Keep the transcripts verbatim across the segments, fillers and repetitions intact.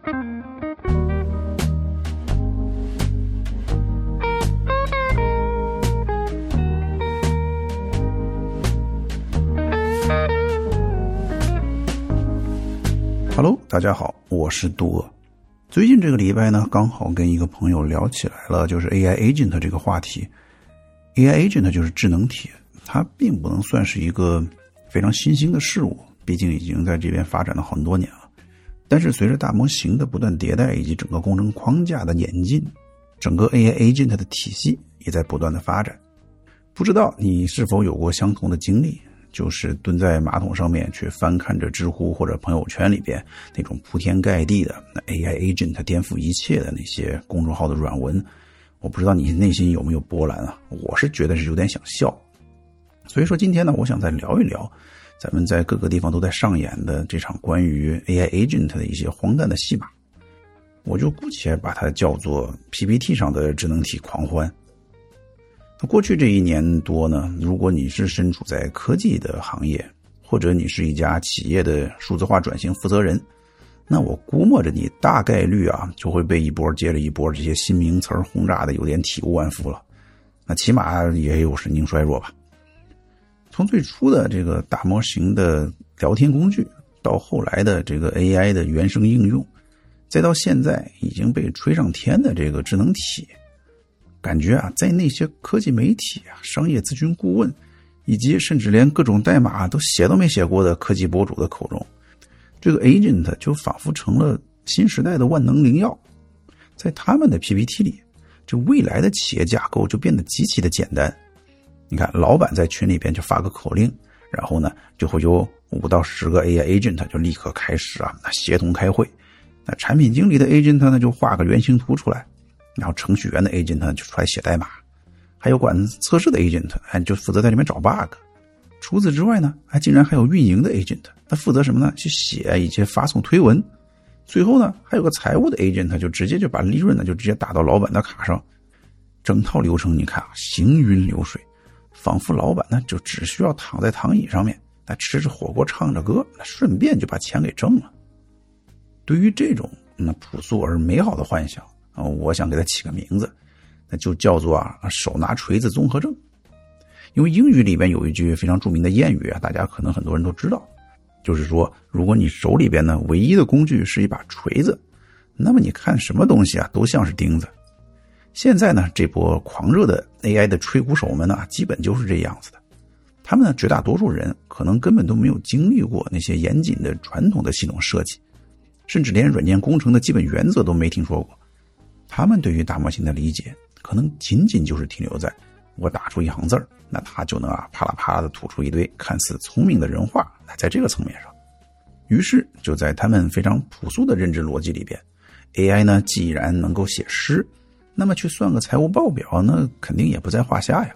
Hello， 大家好，我是杜鄂。最近这个礼拜呢，刚好跟一个朋友聊起来了，就是 A I Agent 这个话题。A I Agent 就是智能体，它并不能算是一个非常新兴的事物，毕竟已经在这边发展了很多年了。但是随着大模型的不断迭代以及整个工程框架的演进，整个 A I Agent 的体系也在不断的发展。不知道你是否有过相同的经历，就是蹲在马桶上面去翻看着知乎或者朋友圈里边那种铺天盖地的 A I Agent 颠覆一切的那些公众号的软文。我不知道你内心有没有波澜啊？我是觉得是有点想笑。所以说今天呢，我想再聊一聊咱们在各个地方都在上演的这场关于 A I Agent 的一些荒诞的戏码，我就姑且把它叫做 P P T 上的智能体狂欢。那过去这一年多呢，如果你是身处在科技的行业，或者你是一家企业的数字化转型负责人，那我估摸着你大概率啊就会被一波接着一波这些新名词轰炸的有点体无完肤了。那起码也有神经衰弱吧。从最初的这个大模型的聊天工具，到后来的这个 A I 的原生应用，再到现在已经被吹上天的这个智能体，感觉啊，在那些科技媒体啊、商业咨询顾问，以及甚至连各种代码都写都没写过的科技博主的口中，这个 agent 就仿佛成了新时代的万能灵药。在他们的 P P T 里，这未来的企业架构就变得极其的简单。你看，老板在群里边就发个口令，然后呢，就会有五到十个 A I agent 就立刻开始啊协同开会。那产品经理的 agent 呢，就画个原型图出来。然后程序员的 agent 呢就出来写代码，还有管测试的 agent 哎就负责在里面找 bug。除此之外呢，还竟然还有运营的 agent， 他负责什么呢？去写以及发送推文。最后呢，还有个财务的 agent， 就直接就把利润呢就直接打到老板的卡上。整套流程你看啊，行云流水，仿佛老板呢就只需要躺在躺椅上面，那吃着火锅唱着歌，那顺便就把钱给挣了。对于这种那朴素而美好的幻想，我想给它起个名字，那就叫做啊手拿锤子综合症。因为英语里边有一句非常著名的谚语啊，大家可能很多人都知道，就是说如果你手里边呢唯一的工具是一把锤子，那么你看什么东西啊都像是钉子。现在呢这波狂热的 A I 的吹鼓手们呢，基本就是这样子的。他们呢绝大多数人可能根本都没有经历过那些严谨的传统的系统设计，甚至连软件工程的基本原则都没听说过。他们对于大模型的理解可能仅仅就是停留在我打出一行字儿，那他就能啊啪啦啪啦的吐出一堆看似聪明的人话，在这个层面上。于是就在他们非常朴素的认知逻辑里边， A I 呢既然能够写诗，那么去算个财务报表呢肯定也不在话下呀。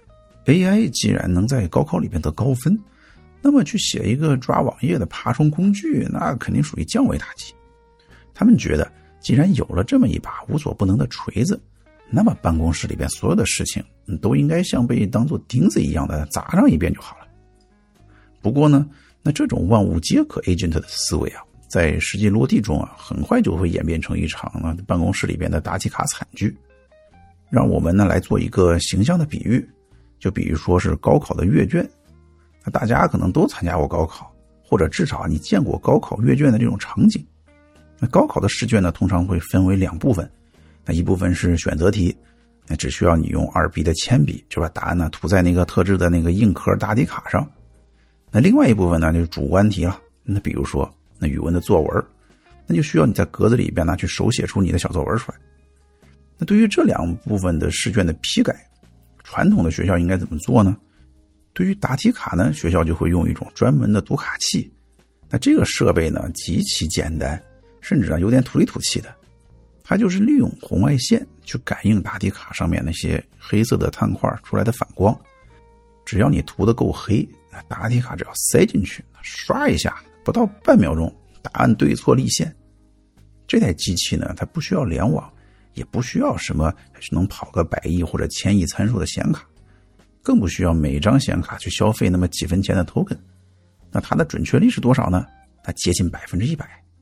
A I 既然能在高考里边得高分，那么去写一个抓网页的爬虫工具，那肯定属于降维打击。他们觉得既然有了这么一把无所不能的锤子，那么办公室里边所有的事情都应该像被当作钉子一样的砸上一遍就好了。不过呢，那这种万物皆可 agent 的思维啊，在实际落地中啊，很快就会演变成一场呢办公室里边的答题卡惨剧。让我们呢来做一个形象的比喻，就比如说是高考的阅卷。那大家可能都参加过高考，或者至少你见过高考阅卷的这种场景。那高考的试卷呢，通常会分为两部分。那一部分是选择题，那只需要你用二 B 的铅笔就把答案呢涂在那个特制的那个硬壳答题卡上。那另外一部分呢就是主观题了。那比如说那语文的作文，那就需要你在格子里边呢去手写出你的小作文出来。那对于这两部分的试卷的批改，传统的学校应该怎么做呢？对于答题卡呢，学校就会用一种专门的读卡器。那这个设备呢极其简单，甚至啊有点土里土气的。它就是利用红外线去感应答题卡上面那些黑色的碳块出来的反光。只要你涂得够黑，答题卡只要塞进去，刷一下，不到半秒钟，答案对错立现。这台机器呢，它不需要联网，也不需要什么能跑个百亿或者千亿参数的显卡，更不需要每张显卡去消费那么几分钱的 token。那它的准确率是多少呢？它接近百分之一百。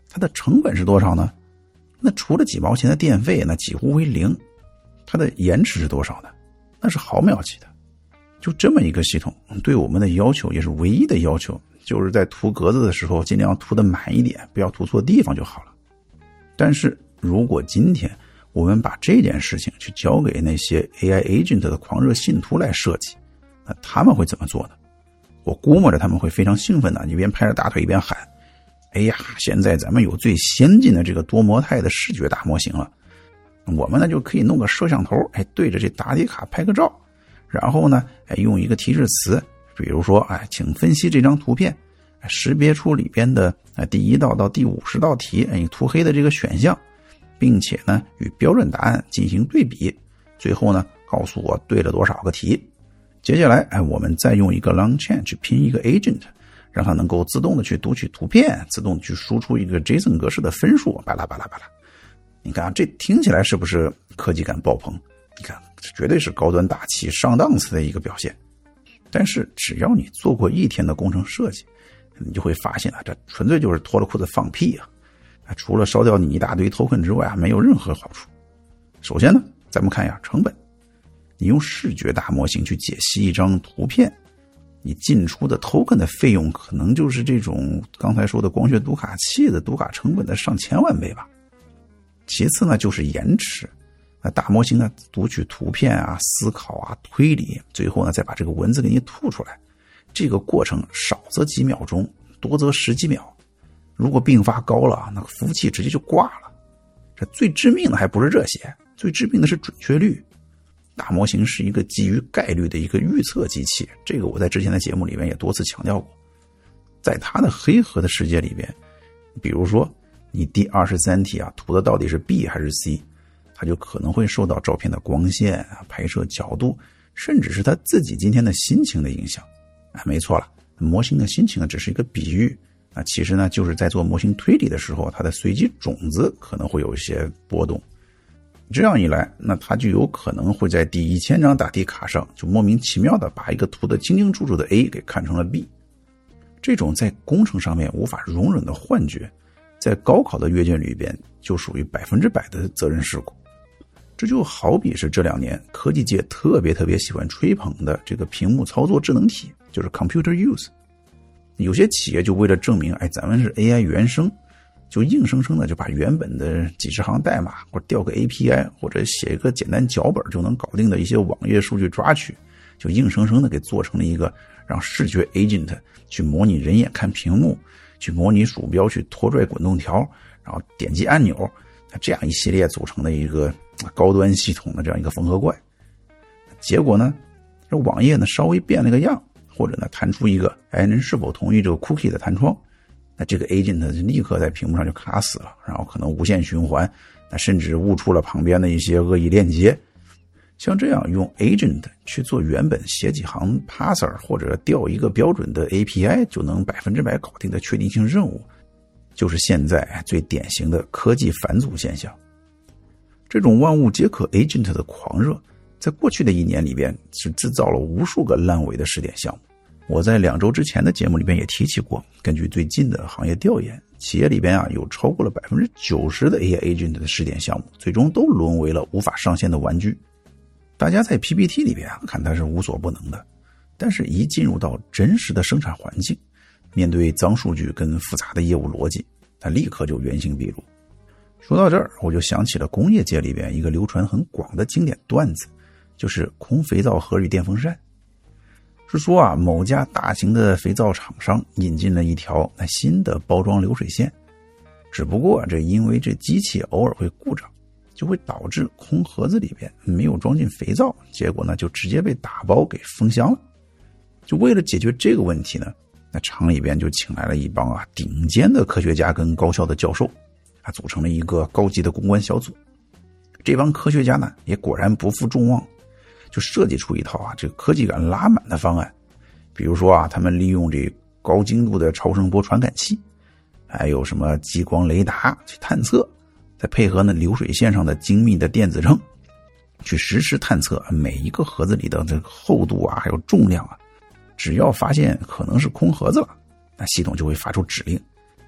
它的成本是多少呢？那除了几毛钱的电费，那几乎为零。它的延迟是多少呢？那是毫秒级的。就这么一个系统，对我们的要求也是唯一的要求，就是在涂格子的时候尽量涂得满一点，不要涂错地方就好了。但是如果今天我们把这件事情去交给那些 A I agent 的狂热信徒来设计，那他们会怎么做呢？我估摸着他们会非常兴奋的，一边拍着大腿一边喊，哎呀，现在咱们有最先进的这个多模态的视觉大模型了，我们呢就可以弄个摄像头，哎，对着这答题卡拍个照，然后呢，哎，用一个提示词，比如说，哎，请分析这张图片，哎，识别出里边的哎第一道到第五十道题，哎，涂黑的这个选项，并且呢与标准答案进行对比，最后呢告诉我对了多少个题。接下来，哎，我们再用一个 long chain 去拼一个 agent， 让它能够自动的去读取图片，自动去输出一个 JSON 格式的分数，巴拉巴拉巴拉。你看啊，这听起来是不是科技感爆棚？你看，这绝对是高端大气上档次的一个表现。但是只要你做过一天的工程设计，你就会发现啊，这纯粹就是脱了裤子放屁啊！除了烧掉你一大堆 token 之外啊，没有任何好处。首先呢，咱们看一下成本。你用视觉大模型去解析一张图片，你进出的 token 的费用可能就是这种刚才说的光学读卡器的读卡成本的上千万倍吧。其次呢，就是延迟。那大模型呢，读取图片啊、思考啊、推理，最后呢再把这个文字给你吐出来，这个过程少则几秒钟，多则十几秒。如果并发高了，那个服务器直接就挂了。这最致命的还不是这些，最致命的是准确率。大模型是一个基于概率的一个预测机器，这个我在之前的节目里面也多次强调过。在它的黑盒的世界里边，比如说你第二十三题啊，涂的到底是 B 还是 C， 它就可能会受到照片的光线、拍摄角度，甚至是它自己今天的心情的影响。啊，没错了，模型的心情呢只是一个比喻，啊，其实呢就是在做模型推理的时候，它的随机种子可能会有一些波动。这样一来，那它就有可能会在第一千张答题卡上就莫名其妙的把一个涂得清清楚楚的 A 给看成了 B。这种在工程上面无法容忍的幻觉，在高考的阅卷里边就属于百分之百的责任事故。这就好比是这两年科技界特别特别喜欢吹捧的这个屏幕操作智能体，就是 computer use。有些企业就为了证明，哎，咱们是 A I 原生，就硬生生的就把原本的几十行代码或者调个 A P I 或者写一个简单脚本就能搞定的一些网页数据抓取，就硬生生的给做成了一个让视觉 agent 去模拟人眼看屏幕，去模拟鼠标去拖拽滚动条，然后点击按钮，这样一系列组成的一个高端系统的这样一个缝合怪。结果呢，这网页呢稍微变了个样，或者呢弹出一个哎您是否同意这个 cookie 的弹窗，那这个 agent 就立刻在屏幕上就卡死了，然后可能无限循环，那甚至误触了旁边的一些恶意链接。像这样用 agent 去做原本写几行 parser 或者调一个标准的 A P I 就能百分之百搞定的确定性任务，就是现在最典型的科技返祖现象。这种万物皆可 agent 的狂热，在过去的一年里边是制造了无数个烂尾的试点项目。我在两周之前的节目里边也提起过，根据最近的行业调研，企业里边啊有超过了 百分之九十 的 A I agent 的试点项目，最终都沦为了无法上线的玩具。大家在 P P T 里边啊看它是无所不能的，但是一进入到真实的生产环境，面对脏数据跟复杂的业务逻辑，它立刻就原形毕露。说到这儿，我就想起了工业界里边一个流传很广的经典段子，就是空肥皂盒与电风扇。是说啊，某家大型的肥皂厂商引进了一条新的包装流水线，只不过这因为这机器偶尔会故障，就会导致空盒子里边没有装进肥皂，结果呢就直接被打包给封箱了。就为了解决这个问题呢，那厂里边就请来了一帮啊顶尖的科学家跟高校的教授，啊组成了一个高级的公关小组。这帮科学家呢也果然不负众望，就设计出一套啊这个科技感拉满的方案。比如说啊，他们利用这高精度的超声波传感器，还有什么激光雷达去探测，再配合呢流水线上的精密的电子秤，去实时探测每一个盒子里的这个厚度啊，还有重量啊。只要发现可能是空盒子了，那系统就会发出指令，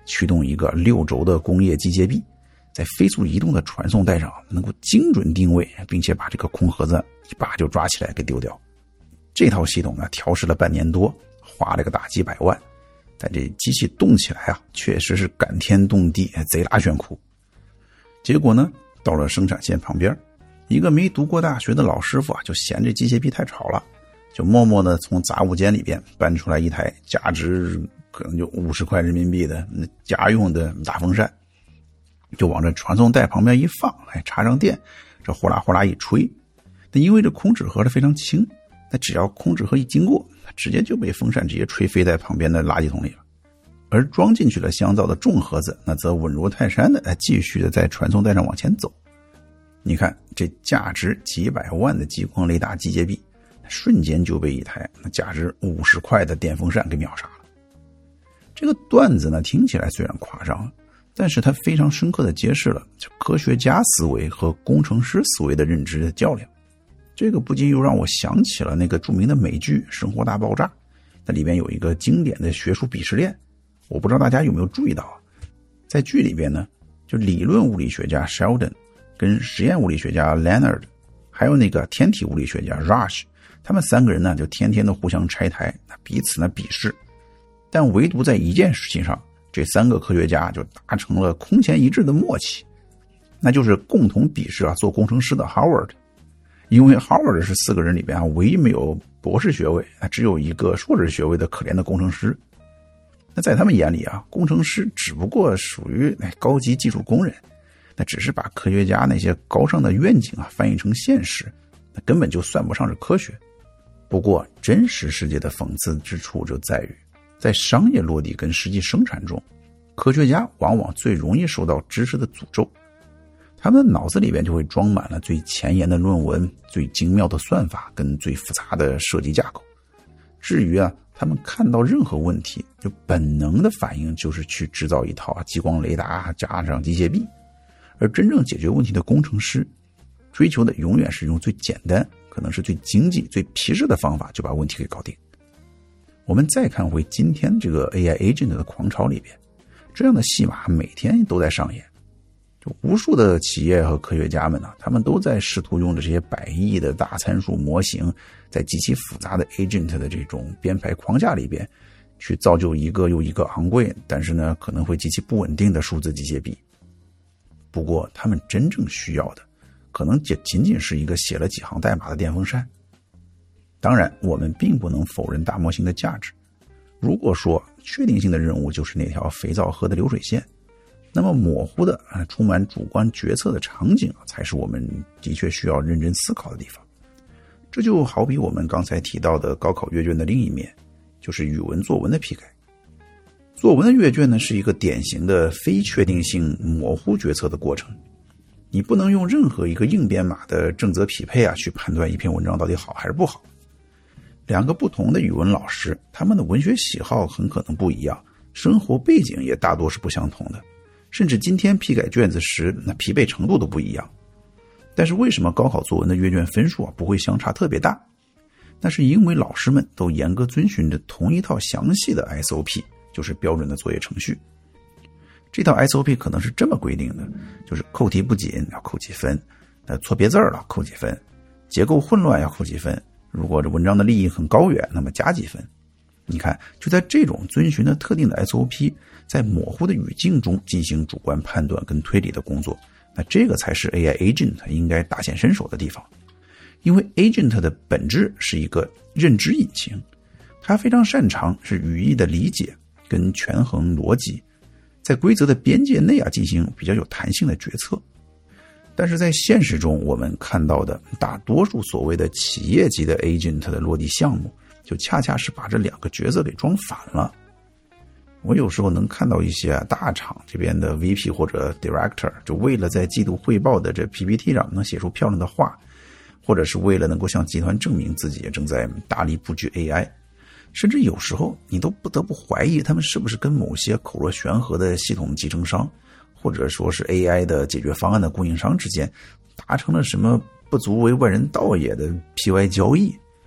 驱动一个六轴的工业机械臂，在飞速移动的传送带上能够精准定位，并且把这个空盒子一把就抓起来给丢掉。这套系统呢，调试了半年多，花了个大几百万，但这机器动起来啊，确实是感天动地，贼拉炫酷。结果呢，到了生产线旁边，一个没读过大学的老师傅啊，就嫌这机械臂太吵了，就默默地从杂物间里边搬出来一台价值可能就五十块人民币的家用的大风扇，就往这传送带旁边一放，哎，插上电，这呼啦呼啦一吹。但因为这空纸盒是非常轻，那只要空纸盒一经过，直接就被风扇直接吹飞在旁边的垃圾桶里了。而装进去了香皂的重盒子，那则稳如泰山的继续的在传送带上往前走。你看这价值几百万的激光雷达机械臂，瞬间就被一台价值五十块的电风扇给秒杀了。这个段子呢，听起来虽然夸张，但是它非常深刻地揭示了科学家思维和工程师思维的认知的较量。这个不禁又让我想起了那个著名的美剧《生活大爆炸》，那里边有一个经典的学术鄙视链，我不知道大家有没有注意到啊？在剧里边呢，就理论物理学家 Sheldon 跟实验物理学家 Leonard 还有那个天体物理学家 Rush， 他们三个人呢就天天的互相拆台，彼此呢鄙视。但唯独在一件事情上，这三个科学家就达成了空前一致的默契，那就是共同鄙视啊做工程师的 Howard。因为 Howard 是四个人里边啊唯一没有博士学位，只有一个硕士学位的可怜的工程师。那在他们眼里啊，工程师只不过属于高级技术工人，那只是把科学家那些高尚的愿景啊翻译成现实，那根本就算不上是科学。不过真实世界的讽刺之处就在于，在商业落地跟实际生产中，科学家往往最容易受到知识的诅咒。他们的脑子里边就会装满了最前沿的论文、最精妙的算法跟最复杂的设计架构。至于啊，他们看到任何问题，就本能的反应就是去制造一套激光雷达加上机械臂。而真正解决问题的工程师，追求的永远是用最简单，可能是最经济、最皮实的方法就把问题给搞定。我们再看回今天这个 A I agent 的狂潮里边，这样的戏码每天都在上演。就无数的企业和科学家们呢、啊，他们都在试图用着这些百亿的大参数模型，在极其复杂的 agent 的这种编排框架里边，去造就一个又一个昂贵，但是呢可能会极其不稳定的数字机械臂。不过他们真正需要的，可能也仅仅是一个写了几行代码的电风扇。当然，我们并不能否认大模型的价值。如果说确定性的任务就是那条肥皂河的流水线，那么模糊的、充满主观决策的场景才是我们的确需要认真思考的地方。这就好比我们刚才提到的高考阅卷的另一面，就是语文作文的批改。作文的阅卷呢，是一个典型的非确定性模糊决策的过程。你不能用任何一个硬编码的正则匹配啊，去判断一篇文章到底好还是不好。两个不同的语文老师，他们的文学喜好很可能不一样，生活背景也大多是不相同的。甚至今天批改卷子时，那疲惫程度都不一样。但是为什么高考作文的阅卷分数啊不会相差特别大？那是因为老师们都严格遵循着同一套详细的 S O P， 就是标准的作业程序。这套 S O P 可能是这么规定的，就是扣题不紧要扣几分，那错别字了扣几分，结构混乱要扣几分，如果这文章的立意很高远，那么加几分。你看，就在这种遵循的特定的 S O P， 在模糊的语境中进行主观判断跟推理的工作，那这个才是 A I agent 应该大显身手的地方。因为 agent 的本质是一个认知引擎，它非常擅长是语义的理解跟权衡逻辑，在规则的边界内啊进行比较有弹性的决策。但是在现实中，我们看到的大多数所谓的企业级的 agent 的落地项目，就恰恰是把这两个角色给装反了。我有时候能看到一些大厂这边的 V P 或者 Director， 就为了在季度汇报的这 P P T 上能写出漂亮的话，或者是为了能够向集团证明自己正在大力布局 A I， 甚至有时候你都不得不怀疑他们是不是跟某些口若悬河的系统集成商，或者说是 A I 的解决方案的供应商之间达成了什么不足为外人道也的 P Y 交易。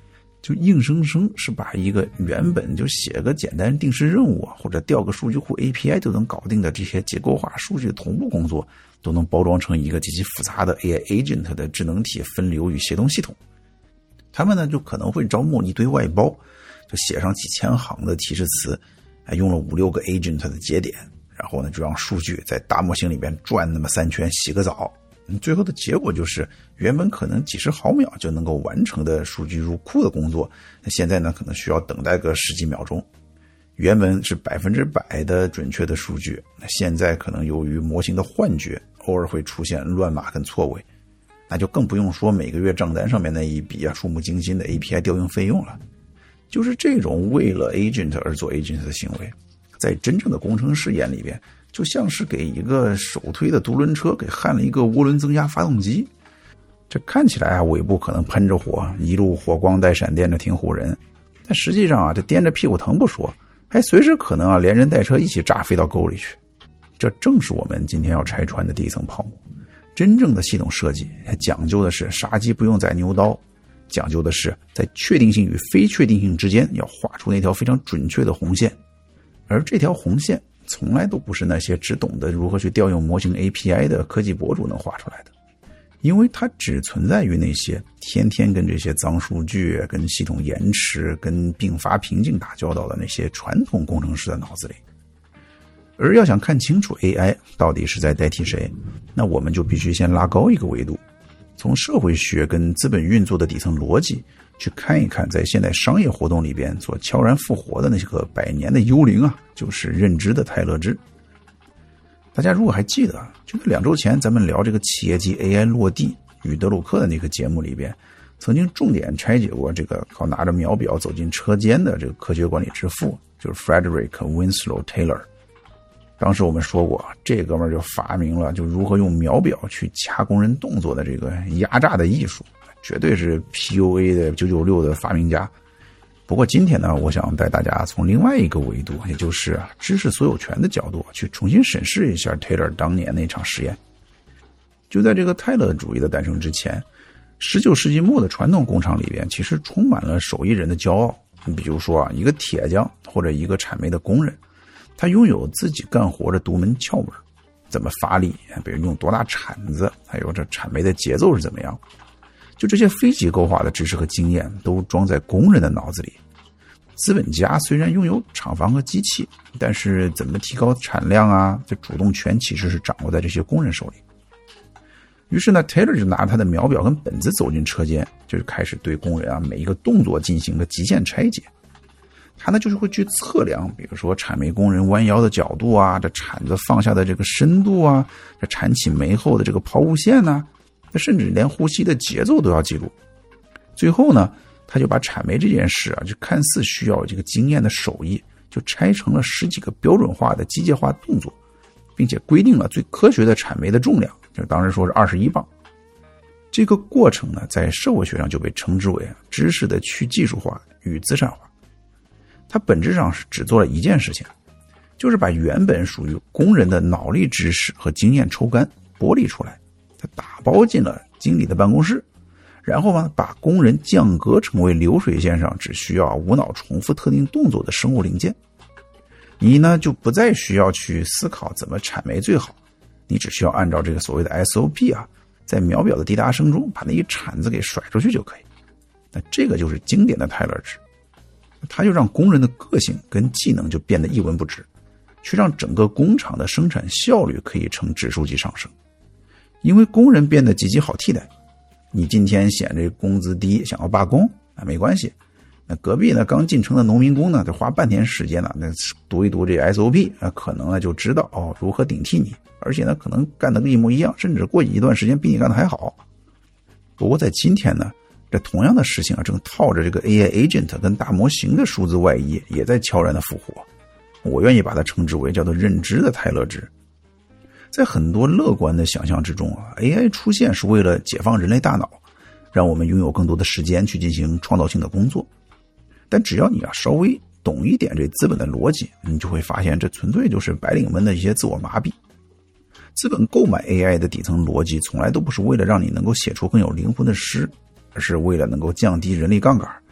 就硬生生是把一个原本就写个简单定时任务啊，或者调个数据库 A P I 就能搞定的这些结构化数据同步工作，都能包装成一个极其复杂的 A I agent 的智能体分流与协同系统。他们呢就可能会招募一堆外包，就写上几千行的提示词，还用了五六个 agent 的节点，然后呢就让数据在大模型里边转那么三圈，洗个澡。最后的结果就是原本可能几十毫秒就能够完成的数据入库的工作，现在呢可能需要等待个十几秒钟。原本是百分之百的准确的数据，现在可能由于模型的幻觉，偶尔会出现乱码跟错位。那就更不用说每个月账单上面那一笔啊数目惊心的 A P I 调用费用了。就是这种为了 agent 而做 agent 的行为，在真正的工程师眼里边，就像是给一个手推的独轮车给焊了一个涡轮增压发动机。这看起来啊，尾部可能喷着火，一路火光带闪电的挺唬人，但实际上啊，这颠着屁股疼不说，还随时可能啊连人带车一起炸飞到沟里去。这正是我们今天要拆穿的第一层泡沫。真正的系统设计讲究的是杀鸡不用宰牛刀，讲究的是在确定性与非确定性之间要画出那条非常准确的红线。而这条红线从来都不是那些只懂得如何去调用模型 A P I 的科技博主能画出来的，因为它只存在于那些天天跟这些脏数据、跟系统延迟、跟并发瓶颈打交道的那些传统工程师的脑子里。而要想看清楚 A I 到底是在代替谁，那我们就必须先拉高一个维度，从社会学跟资本运作的底层逻辑去看一看，在现代商业活动里边所悄然复活的那些个百年的幽灵啊，就是认知的泰勒制。大家如果还记得，就在两周前咱们聊这个企业级 A I 落地与德鲁克的那个节目里边，曾经重点拆解过这个靠拿着秒表走进车间的这个科学管理之父，就是 Frederick Winslow Taylor。当时我们说过，这哥们儿就发明了就如何用秒表去掐工人动作的这个压榨的艺术，绝对是 P U A 的九九六的发明家。不过今天呢，我想带大家从另外一个维度，也就是知识所有权的角度去重新审视一下 Taylor 当年那场实验。就在这个泰勒主义的诞生之前，十九世纪末的传统工厂里边其实充满了手艺人的骄傲。你比如说啊，一个铁匠或者一个铲煤的工人，他拥有自己干活的独门窍门，怎么发力，比如用多大铲子，还有这铲煤的节奏是怎么样。就这些非结构化的知识和经验都装在工人的脑子里。资本家虽然拥有厂房和机器，但是怎么提高产量啊，这主动权其实是掌握在这些工人手里。于是呢 Taylor 就拿着他的秒表跟本子走进车间，就是开始对工人啊每一个动作进行个极限拆解。他呢就是会去测量，比如说铲煤工人弯腰的角度啊，这铲子放下的这个深度啊，这铲起煤后的这个抛物线啊，甚至连呼吸的节奏都要记录。最后呢，他就把铲煤这件事啊，就看似需要这个经验的手艺，就拆成了十几个标准化的机械化动作，并且规定了最科学的铲煤的重量，就当时说是二十一磅。这个过程呢，在社会学上就被称之为知识的去技术化与资产化。它本质上是只做了一件事情，就是把原本属于工人的脑力知识和经验抽干剥离出来，它打包进了经理的办公室，然后呢，把工人降格成为流水线上只需要无脑重复特定动作的生物零件。你呢就不再需要去思考怎么铲煤最好，你只需要按照这个所谓的 S O P 啊，在秒表的滴答声中把那一铲子给甩出去就可以。那这个就是经典的泰勒制，它就让工人的个性跟技能就变得一文不值，去让整个工厂的生产效率可以呈指数级上升。因为工人变得极其好替代，你今天嫌这工资低想要罢工啊，没关系，那隔壁呢刚进城的农民工呢，得花半天时间呢，那读一读这 S O P 啊，可能呢就知道哦如何顶替你，而且呢可能干得一模一样，甚至过一段时间比你干得还好。不过在今天呢，这同样的事情啊，正套着这个 A I agent 跟大模型的数字外衣，也在悄然的复活。我愿意把它称之为叫做认知的泰勒值。在很多乐观的想象之中啊 ，A I 出现是为了解放人类大脑，让我们拥有更多的时间去进行创造性的工作。但只要你啊稍微懂一点这资本的逻辑，你就会发现这纯粹就是白领们的一些自我麻痹。资本购买 A I 的底层逻辑从来都不是为了让你能够写出更有灵魂的诗，而是为了能够降低人力杠杆，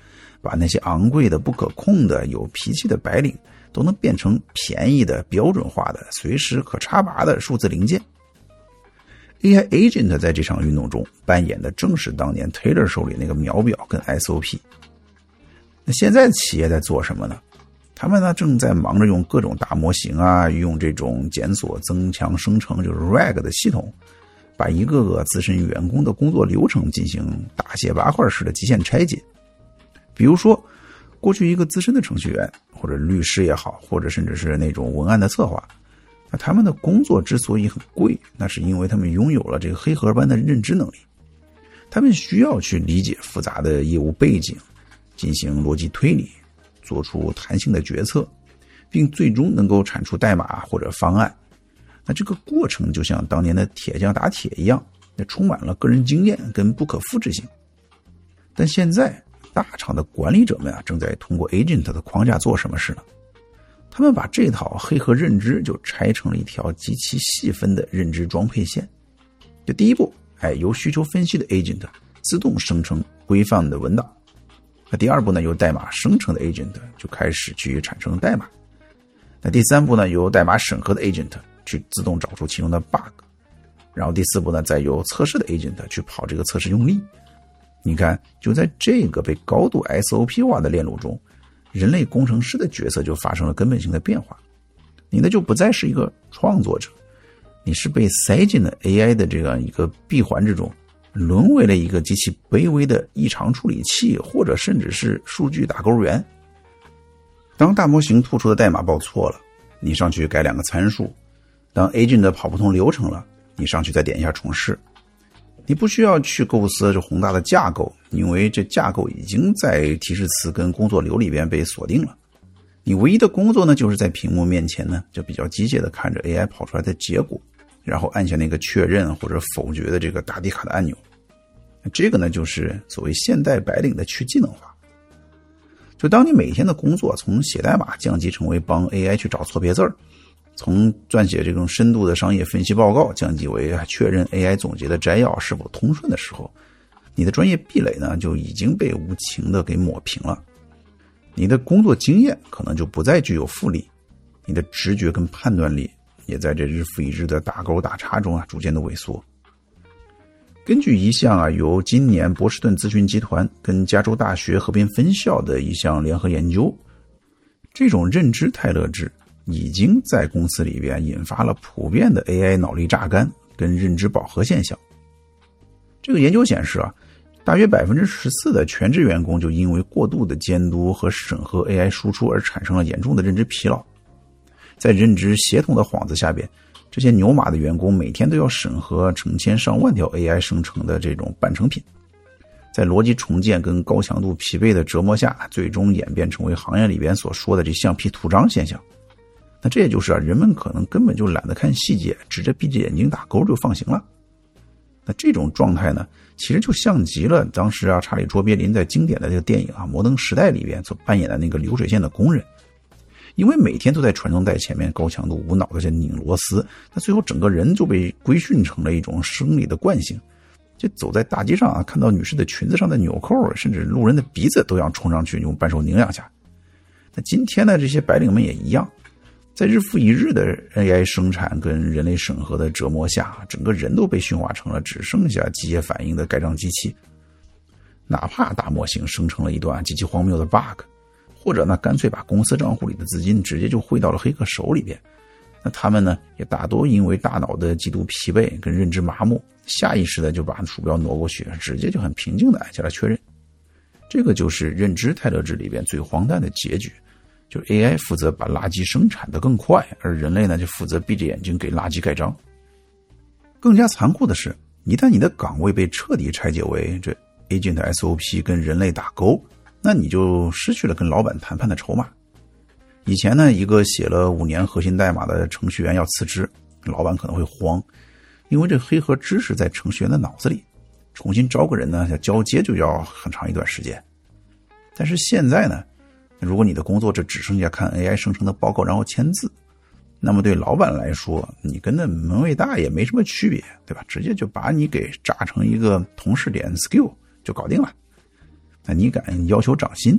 把那些昂贵的、不可控的、有脾气的白领都能变成便宜的、标准化的、随时可插拔的数字零件。A I Agent 在这场运动中扮演的正是当年 Taylor 手里那个秒表跟 S O P。 那现在的企业在做什么呢？他们呢正在忙着用各种大模型啊，用这种检索增强生成，就是 R A G 的系统，把一个个资深员工的工作流程进行大卸八块式的极限拆解。比如说，过去一个资深的程序员或者律师也好，或者甚至是那种文案的策划，那他们的工作之所以很贵，那是因为他们拥有了这个黑盒般的认知能力。他们需要去理解复杂的业务背景，进行逻辑推理，做出弹性的决策，并最终能够产出代码或者方案。那这个过程就像当年的铁匠打铁一样，那充满了个人经验跟不可复制性。但现在大厂的管理者们啊，正在通过 Agent 的框架做什么事呢？他们把这套黑盒认知就拆成了一条极其细分的认知装配线。就第一步，哎，由需求分析的 Agent 自动生成规范的文档。那第二步呢，由代码生成的 Agent 就开始去产生代码。那第三步呢，由代码审核的 Agent 去自动找出其中的 bug。然后第四步呢，再由测试的 Agent 去跑这个测试用例。你看，就在这个被高度 S O P 化的链路中，人类工程师的角色就发生了根本性的变化。你呢就不再是一个创作者，你是被塞进了 A I 的这样一个闭环之中，沦为了一个极其卑微的异常处理器，或者甚至是数据打勾员。当大模型吐出的代码报错了，你上去改两个参数；当 Agent 跑不通流程了，你上去再点一下重试。你不需要去构思这宏大的架构，因为这架构已经在提示词跟工作流里边被锁定了。你唯一的工作呢，就是在屏幕面前呢，就比较机械的看着 A I 跑出来的结果，然后按下那个确认或者否决的这个答题卡的按钮。这个呢，就是所谓现代白领的去技能化。就当你每天的工作从写代码降级成为帮 A I 去找错别字儿，从撰写这种深度的商业分析报告降级为确认 A I 总结的摘要是否通顺的时候，你的专业壁垒呢就已经被无情的给抹平了。你的工作经验可能就不再具有复利，你的直觉跟判断力也在这日复一日的打勾打叉中啊逐渐的萎缩。根据一项啊由今年波士顿咨询集团跟加州大学河边分校的一项联合研究，这种认知泰勒制已经在公司里边引发了普遍的 A I 脑力榨干跟认知饱和现象。这个研究显示啊，大约 百分之十四 的全职员工就因为过度的监督和审核 A I 输出而产生了严重的认知疲劳。在认知协同的幌子下边，这些牛马的员工每天都要审核成千上万条 A I 生成的这种半成品，在逻辑重建跟高强度疲惫的折磨下，最终演变成为行业里边所说的这橡皮图章现象。那这也就是啊，人们可能根本就懒得看细节，直着闭着眼睛打勾就放行了。那这种状态呢，其实就像极了当时啊，查理卓别林在经典的这个电影啊《摩登时代》里边所扮演的那个流水线的工人。因为每天都在传送带前面高强度无脑的在拧螺丝，那最后整个人就被规训成了一种生理的惯性。就走在大街上啊，看到女士的裙子上的纽扣，甚至路人的鼻子都要冲上去用扳手拧两下。那今天呢，这些白领们也一样，在日复一日的 A I 生产跟人类审核的折磨下，整个人都被驯化成了只剩下机械反应的盖章机器。哪怕大模型生成了一段极其荒谬的 bug，或者呢，干脆把公司账户里的资金直接就汇到了黑客手里边。那他们呢，也大多因为大脑的极度疲惫跟认知麻木，下意识的就把鼠标挪过去，直接就很平静的按下了确认。这个就是认知泰勒制里边最荒诞的结局，就是 A I 负责把垃圾生产得更快，而人类呢就负责闭着眼睛给垃圾盖章。更加残酷的是，一旦你的岗位被彻底拆解为这 Agent S O P 跟人类打勾，那你就失去了跟老板谈判的筹码。以前呢，一个写了五年核心代码的程序员要辞职，老板可能会慌，因为这黑盒知识在程序员的脑子里，重新招个人呢，交接就要很长一段时间。但是现在呢，如果你的工作这只剩下看 A I 生成的报告然后签字，那么对老板来说，你跟那门卫大爷没什么区别，对吧？直接就把你给炸成一个同事点 skill 就搞定了。那你敢要求涨薪，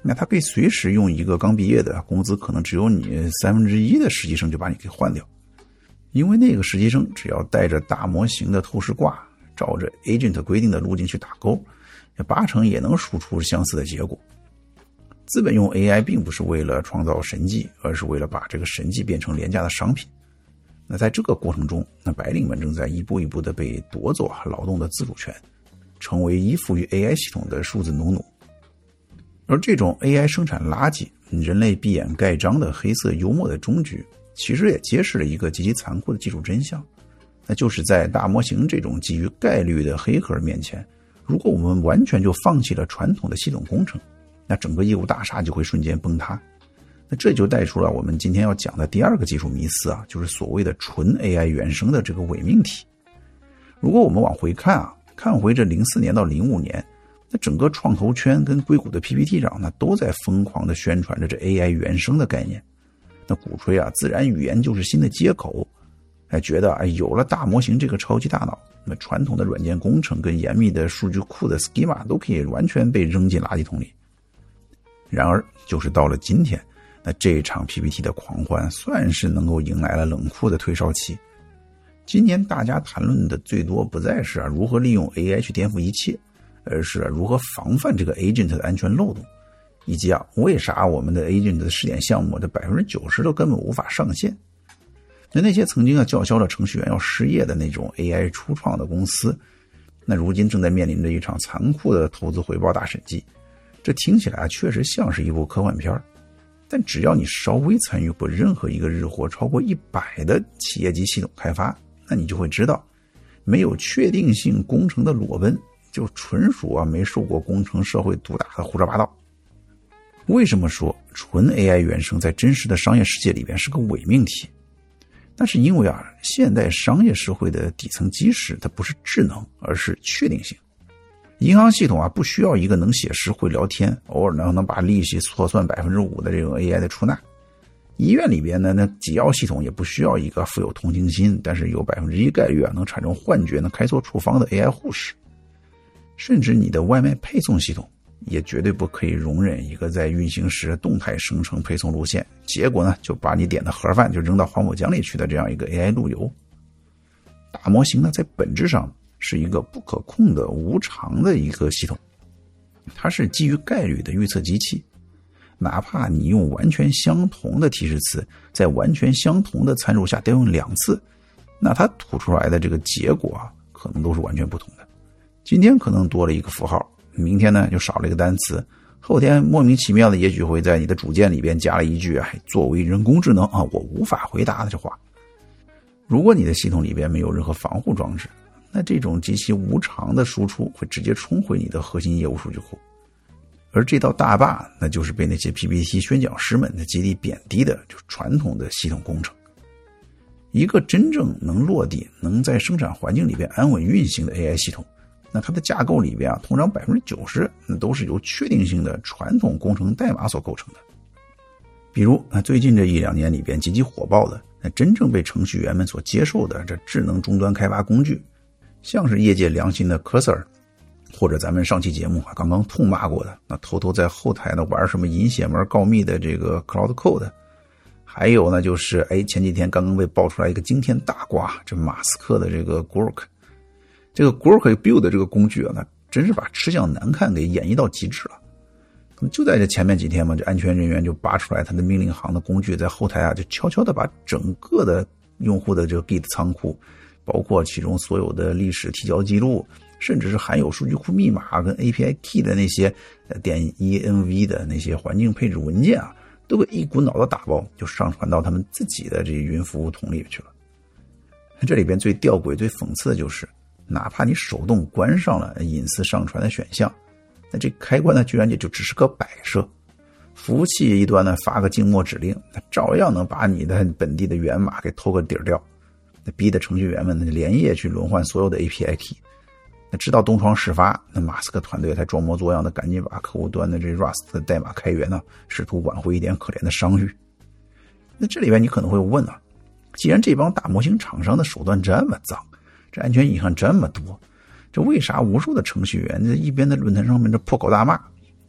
那他可以随时用一个刚毕业的工资可能只有你三分之一的实习生就把你给换掉，因为那个实习生只要带着大模型的透视挂，照着 agent 规定的路径去打勾，八成也能输出相似的结果。资本用 A I 并不是为了创造神迹，而是为了把这个神迹变成廉价的商品。那在这个过程中，那白领们正在一步一步的被夺走劳动的自主权，成为依附于 A I 系统的数字农奴。而这种 A I 生产垃圾、人类闭眼盖章的黑色幽默的终局，其实也揭示了一个极其残酷的技术真相，那就是在大模型这种基于概率的黑盒面前，如果我们完全就放弃了传统的系统工程，那整个业务大厦就会瞬间崩塌。那这就带出了我们今天要讲的第二个技术迷思啊，就是所谓的纯 A I 原生的这个伪命题。如果我们往回看啊，看回这零四年到零五年，那整个创投圈跟硅谷的 P P T 上呢，都在疯狂的宣传着这 A I 原生的概念。那鼓吹啊，自然语言就是新的接口，哎，觉得哎有了大模型这个超级大脑，那传统的软件工程跟严密的数据库的 schema 都可以完全被扔进垃圾桶里。然而，就是到了今天，那这场 P P T 的狂欢算是能够迎来了冷酷的退烧期。今年大家谈论的最多不再是啊如何利用 A I 去颠覆一切，而是如何防范这个 agent 的安全漏洞，以及啊为啥我们的 agent 的试点项目的 百分之九十 都根本无法上线。那那些曾经啊叫嚣了程序员要失业的那种 A I 初创的公司，那如今正在面临着一场残酷的投资回报大审计。这听起来啊确实像是一部科幻片，但只要你稍微参与过任何一个日活超过一百的企业级系统开发，那你就会知道，没有确定性工程的裸奔就纯属啊没受过工程社会毒打的胡说八道。为什么说纯 A I 原生在真实的商业世界里边是个伪命题？那是因为啊现代商业社会的底层基石它不是智能，而是确定性。银行系统啊不需要一个能写诗会聊天，偶尔呢能把利息错算 百分之五 的这种 A I 的出纳。医院里边呢那给药系统也不需要一个富有同情心，但是有 百分之一 概率啊能产生幻觉能开错处方的 A I 护士。甚至你的外卖配送系统也绝对不可以容忍一个在运行时动态生成配送路线，结果呢就把你点的盒饭就扔到黄浦江里去的这样一个 A I 路由。大模型呢在本质上是一个不可控的无常的一个系统，它是基于概率的预测机器。哪怕你用完全相同的提示词在完全相同的参数下调用两次，那它吐出来的这个结果啊可能都是完全不同的。今天可能多了一个符号，明天呢就少了一个单词，后天莫名其妙的也许会在你的主件里边加了一句哎，作为人工智能啊我无法回答的这话。如果你的系统里边没有任何防护装置，那这种极其无常的输出会直接冲回你的核心业务数据库。而这道大坝那就是被那些 P P T 宣讲师们的极力贬低的就是传统的系统工程。一个真正能落地能在生产环境里边安稳运行的 A I 系统，那它的架构里边啊通常 百分之九十 那都是由确定性的传统工程代码所构成的。比如那最近这一两年里边极其火爆的那真正被程序员们所接受的这智能终端开发工具，像是业界良心的 Cursor， 或者咱们上期节目刚刚痛骂过的那偷偷在后台呢玩什么银血门告密的这个 Cloud Code， 还有呢就是哎前几天刚刚被爆出来一个惊天大瓜，这马斯克的这个 Grok， 这个 Grok Build 的这个工具啊，那真是把吃相难看给演绎到极致了。就在这前面几天嘛，这安全人员就扒出来他的命令行的工具，在后台啊就悄悄的把整个的用户的这个 Git 仓库，包括其中所有的历史提交记录，甚至是含有数据库密码跟 A P I key 的那些点 E N V 的那些环境配置文件啊，都给一股脑的打包，就上传到他们自己的这云服务桶里去了。这里边最吊诡最讽刺的就是，哪怕你手动关上了隐私上传的选项，那这开关呢居然也就只是个摆设。服务器一端呢发个静默指令，那照样能把你的本地的源码给偷个底儿掉。那逼得程序员们呢连夜去轮换所有的 A P I key。那直到东窗事发，那马斯克团队才装模作样的赶紧把客户端的这 Rust 的代码开源呢，试图挽回一点可怜的商誉。那这里边你可能会问啊，既然这帮大模型厂商的手段这么脏，这安全隐患这么多，这为啥无数的程序员在一边的论坛上面这破口大骂，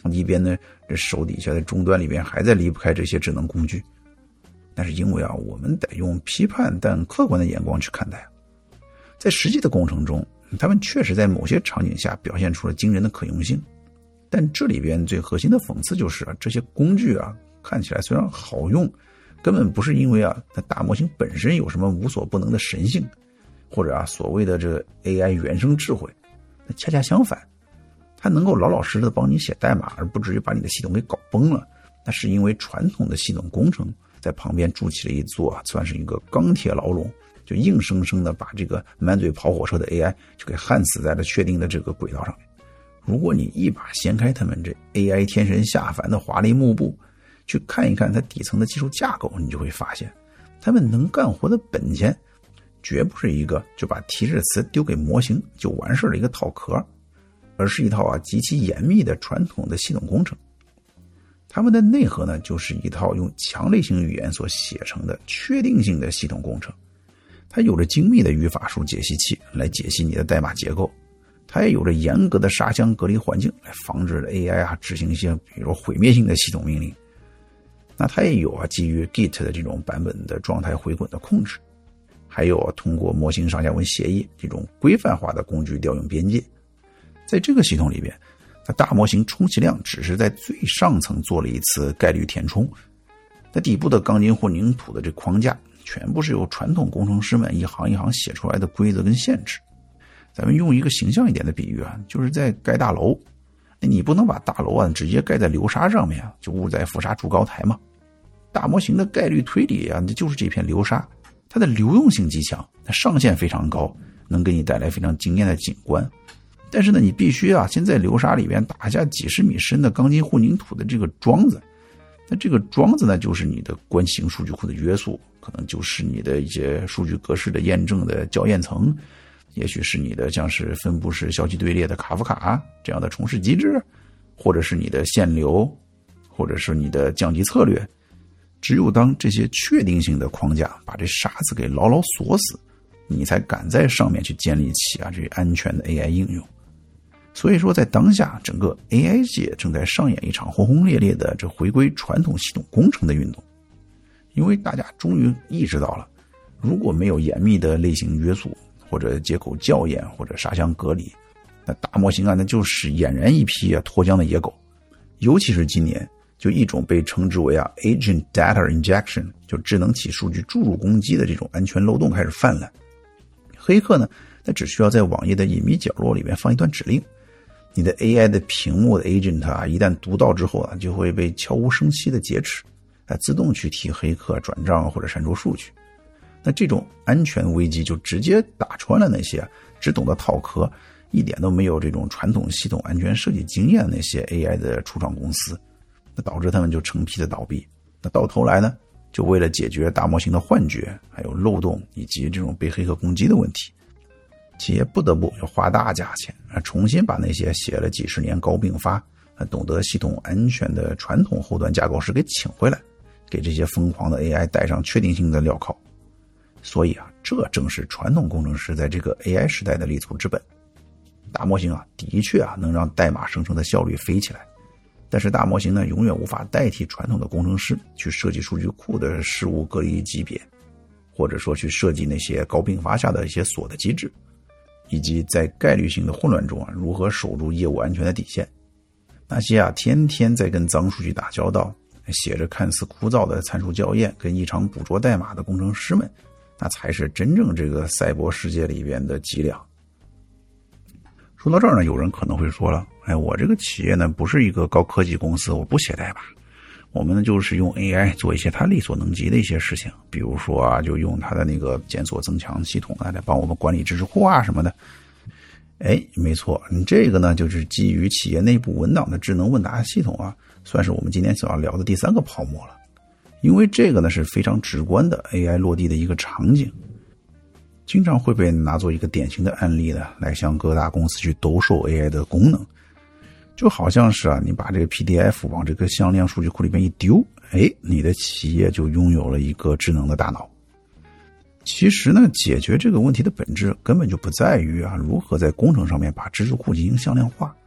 一边呢这手底下的终端里边还在离不开这些智能工具。但是因为啊，我们得用批判但客观的眼光去看待，在实际的工程中，他们确实在某些场景下表现出了惊人的可用性。但这里边最核心的讽刺就是啊，这些工具啊看起来虽然好用，根本不是因为啊那大模型本身有什么无所不能的神性，或者啊所谓的这个 A I 原生智慧。那恰恰相反，它能够老老实实的帮你写代码，而不至于把你的系统给搞崩了。那是因为传统的系统工程在旁边筑起了一座啊，算是一个钢铁牢笼，就硬生生的把这个满嘴跑火车的 A I 就给焊死在了确定的这个轨道上面。如果你一把掀开他们这 A I 天神下凡的华丽幕布，去看一看它底层的技术架构，你就会发现，他们能干活的本钱，绝不是一个就把提示词丢给模型就完事的一个套壳，而是一套啊极其严密的传统的系统工程。他们的内核呢，就是一套用强类型语言所写成的确定性的系统工程。它有着精密的语法树解析器来解析你的代码结构，它也有着严格的沙箱隔离环境来防止 A I 啊执行一些比如毁灭性的系统命令。那它也有啊基于 Git 的这种版本的状态回滚的控制，还有啊通过模型上下文协议这种规范化的工具调用边界。在这个系统里边，那大模型充其量只是在最上层做了一次概率填充，那底部的钢筋混凝土的这框架全部是由传统工程师们一行一行写出来的规则跟限制。咱们用一个形象一点的比喻啊，就是在盖大楼，你不能把大楼啊直接盖在流沙上面啊，就屋载浮沙筑高台嘛。大模型的概率推理啊，就是这片流沙，它的流动性极强，它上限非常高，能给你带来非常惊艳的景观。但是呢，你必须啊先在流沙里边打下几十米深的钢筋混凝土的这个桩子。那这个桩子呢，就是你的关型数据库的约束，可能就是你的一些数据格式的验证的校验层，也许是你的像是分布式消息队列的卡夫卡这样的重试机制，或者是你的限流，或者是你的降级策略。只有当这些确定性的框架把这沙子给牢牢锁死，你才敢在上面去建立起啊这安全的 A I 应用。所以说在当下，整个 A I 界正在上演一场轰轰烈烈的这回归传统系统工程的运动。因为大家终于意识到了，如果没有严密的类型约束，或者接口校验，或者沙箱隔离，那大模型啊那就是俨然一匹啊脱缰的野狗。尤其是今年，就一种被称之为啊 agent data injection， 就智能体数据注入攻击的这种安全漏洞开始泛滥。黑客呢，他只需要在网页的隐秘角落里面放一段指令，你的 A I 的屏幕的 agent 啊，一旦读到之后啊，就会被悄无声息的劫持，啊，自动去替黑客转账或者删除数据。那这种安全危机就直接打穿了那些只懂得套壳，一点都没有这种传统系统安全设计经验的那些 A I 的初创公司，那导致他们就成批的倒闭。那到头来呢，就为了解决大模型的幻觉，还有漏洞以及这种被黑客攻击的问题，企业不得不要花大价钱啊，重新把那些写了几十年高并发、啊懂得系统安全的传统后端架构师给请回来，给这些疯狂的 A I 带上确定性的镣铐。所以啊，这正是传统工程师在这个 A I 时代的立足之本。大模型啊，的确啊能让代码生成的效率飞起来，但是大模型呢，永远无法代替传统的工程师去设计数据库的事务隔离级别，或者说去设计那些高并发下的一些锁的机制，以及在概率性的混乱中啊，如何守住业务安全的底线。那些啊天天在跟脏数据打交道，写着看似枯燥的参数校验跟异常捕捉代码的工程师们，那才是真正这个赛博世界里边的脊梁。说到这儿呢，有人可能会说了，哎，我这个企业呢不是一个高科技公司，我不写代码，我们呢就是用 A I 做一些它力所能及的一些事情，比如说啊，就用它的那个检索增强系统啊，来帮我们管理知识库啊什么的。哎，没错，你这个呢就是基于企业内部文档的智能问答系统啊，算是我们今天所要聊的第三个泡沫了。因为这个呢是非常直观的 A I 落地的一个场景，经常会被拿作一个典型的案例呢，来向各大公司去兜售 A I 的功能。就好像是啊，你把这个 P D F 往这个向量数据库里面一丢，哎，你的企业就拥有了一个智能的大脑。其实呢，解决这个问题的本质根本就不在于啊，如何在工程上面把知识库进行向量化，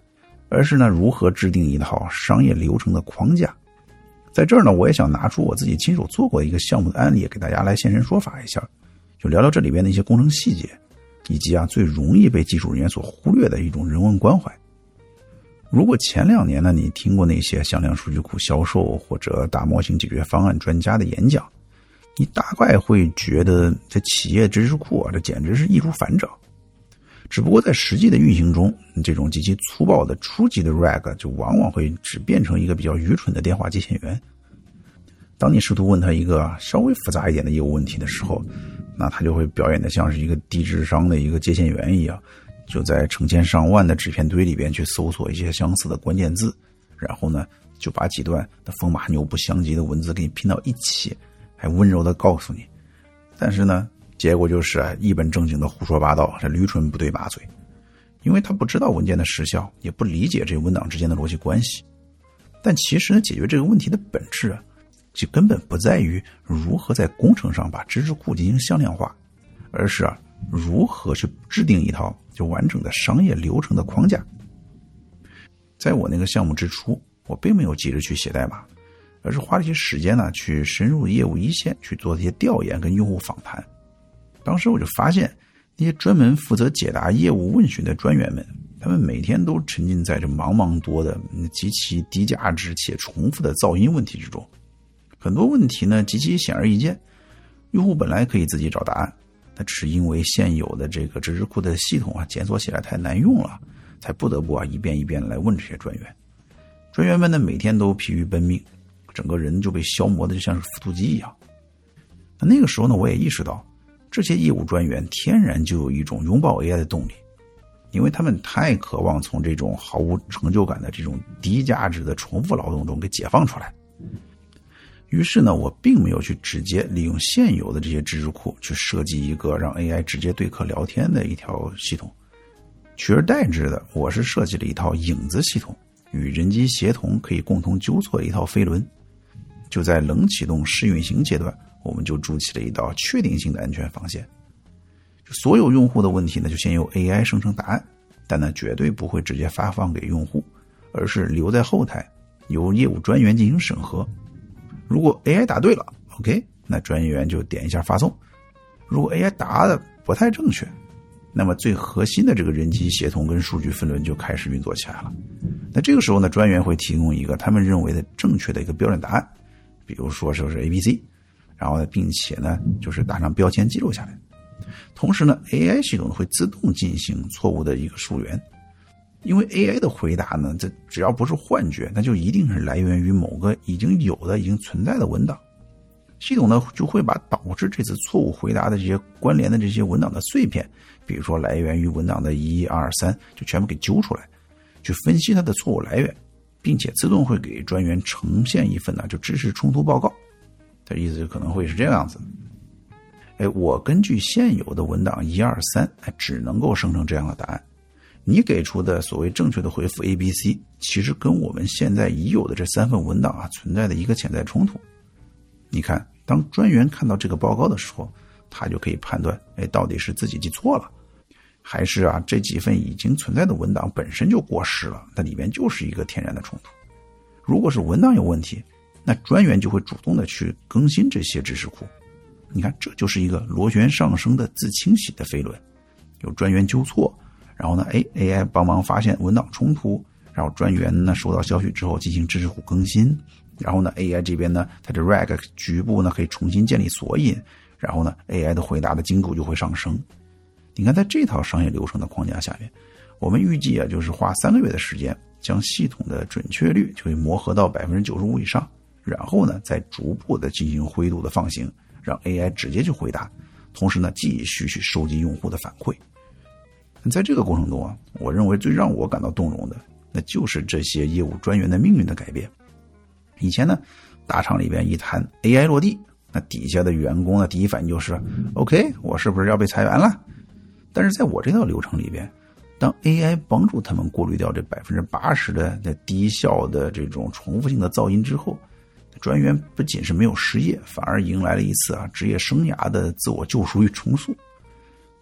而是呢如何制定一套商业流程的框架。在这儿呢，我也想拿出我自己亲手做过的一个项目的案例，给大家来现身说法一下，就聊聊这里边的一些工程细节，以及啊最容易被技术人员所忽略的一种人文关怀。如果前两年呢，你听过那些向量数据库销售或者大模型解决方案专家的演讲，你大概会觉得这企业知识库啊，这简直是易如反掌。只不过在实际的运行中，这种极其粗暴的初级的 R A G 就往往会只变成一个比较愚蠢的电话接线员。当你试图问他一个稍微复杂一点的业务问题的时候，那他就会表演的像是一个低智商的一个接线员一样，就在成千上万的纸片堆里边去搜索一些相似的关键字，然后呢就把几段的风马牛不相及的文字给你拼到一起，还温柔的告诉你。但是呢结果就是啊，一本正经的胡说八道，这驴唇不对马嘴，因为他不知道文件的时效，也不理解这文档之间的逻辑关系。但其实呢，解决这个问题的本质啊，就根本不在于如何在工程上把知识库进行向量化，而是啊，如何去制定一套就完整的商业流程的框架。在我那个项目之初，我并没有急着去写代码，而是花了一些时间呢，去深入业务一线去做这些调研跟用户访谈。当时我就发现，那些专门负责解答业务问询的专员们，他们每天都沉浸在这茫茫多的极其低价值且重复的噪音问题之中。很多问题呢极其显而易见，用户本来可以自己找答案，但只是因为现有的这个知识库的系统啊检索起来太难用了，才不得不啊一遍一遍来问这些专员。专员们呢每天都疲于奔命，整个人就被消磨的就像是复读机一样。那那个时候呢，我也意识到，这些业务专员天然就有一种拥抱 A I 的动力，因为他们太渴望从这种毫无成就感的这种低价值的重复劳动中给解放出来。于是呢，我并没有去直接利用现有的这些知识库去设计一个让 A I 直接对客聊天的一条系统，取而代之的，我是设计了一套影子系统，与人机协同可以共同纠错的一套飞轮。就在冷启动试运行阶段，我们就筑起了一道确定性的安全防线。所有用户的问题呢，就先由 A I 生成答案，但呢绝对不会直接发放给用户，而是留在后台，由业务专员进行审核。如果 A I 答对了 OK， 那专员就点一下发送。如果 A I 答的不太正确，那么最核心的这个人机协同跟数据分轮就开始运作起来了。那这个时候呢，专员会提供一个他们认为的正确的一个标准答案，比如说就是 A B C， 然后呢并且呢就是打上标签记录下来。同时呢 A I 系统会自动进行错误的一个溯源，因为 A I 的回答呢，这只要不是幻觉，那就一定是来源于某个已经有的已经存在的文档。系统呢就会把导致这次错误回答的这些关联的这些文档的碎片，比如说来源于文档的一二三，就全部给揪出来，去分析它的错误来源，并且自动会给专员呈现一份呢就知识冲突报告。它意思就可能会是这样子。哎，我根据现有的文档一二三，哎，只能够生成这样的答案。你给出的所谓正确的回复 A B C， 其实跟我们现在已有的这三份文档啊存在的一个潜在冲突。你看，当专员看到这个报告的时候，他就可以判断，哎，到底是自己记错了，还是啊这几份已经存在的文档本身就过时了，那里面就是一个天然的冲突。如果是文档有问题，那专员就会主动的去更新这些知识库。你看，这就是一个螺旋上升的自清洗的飞轮，有专员纠错，然后呢，哎 ，A I 帮忙发现文档冲突，然后专员呢收到消息之后进行知识库更新，然后呢 ，A I 这边呢，它的 R A G 局部呢可以重新建立索引，然后呢 ，A I 的回答的精度就会上升。你看，在这套商业流程的框架下面，我们预计啊，就是花三个月的时间，将系统的准确率就会磨合到百分之九十五以上，然后呢，再逐步的进行灰度的放行，让 A I 直接去回答，同时呢，继续去收集用户的反馈。在这个过程中啊，我认为最让我感到动容的，那就是这些业务专员的命运的改变。以前呢，大厂里边一谈 A I 落地，那底下的员工的第一反应就是 OK， 我是不是要被裁员了？但是在我这套流程里边，当 A I 帮助他们过滤掉这 百分之八十 的的低效的这种重复性的噪音之后，专员不仅是没有失业，反而迎来了一次啊职业生涯的自我救赎与重塑。